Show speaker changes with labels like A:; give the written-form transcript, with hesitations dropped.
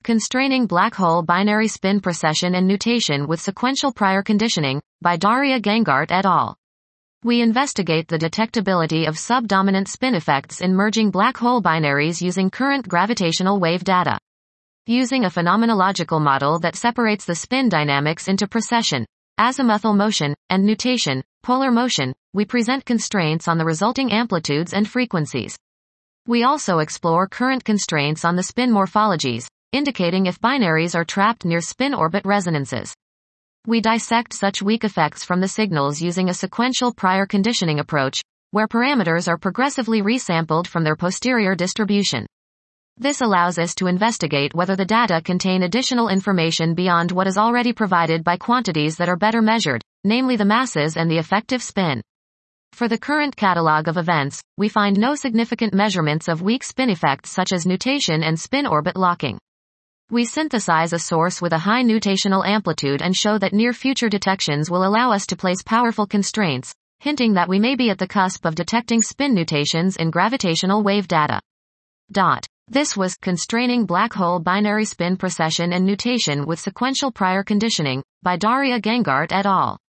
A: Constraining Black Hole Binary Spin Precession and Nutation with Sequential Prior Conditioning, by Daria Gangart et al. We investigate the detectability of subdominant spin effects in merging black hole binaries using current gravitational wave data. Using a phenomenological model that separates the spin dynamics into precession, azimuthal motion, and nutation, polar motion, we present constraints on the resulting amplitudes and frequencies. We also explore current constraints on the spin morphologies, indicating if binaries are trapped near spin orbit resonances. We dissect such weak effects from the signals using a sequential prior conditioning approach, where parameters are progressively resampled from their posterior distribution. This allows us to investigate whether the data contain additional information beyond what is already provided by quantities that are better measured, namely the masses and the effective spin. For the current catalog of events, we find no significant measurements of weak spin effects such as nutation and spin orbit locking. We synthesize a source with a high nutational amplitude and show that near-future detections will allow us to place powerful constraints, hinting that we may be at the cusp of detecting spin nutations in gravitational wave data. This was Constraining Black Hole Binary Spin Precession and Nutation with Sequential Prior Conditioning, by Daria Gangart et al.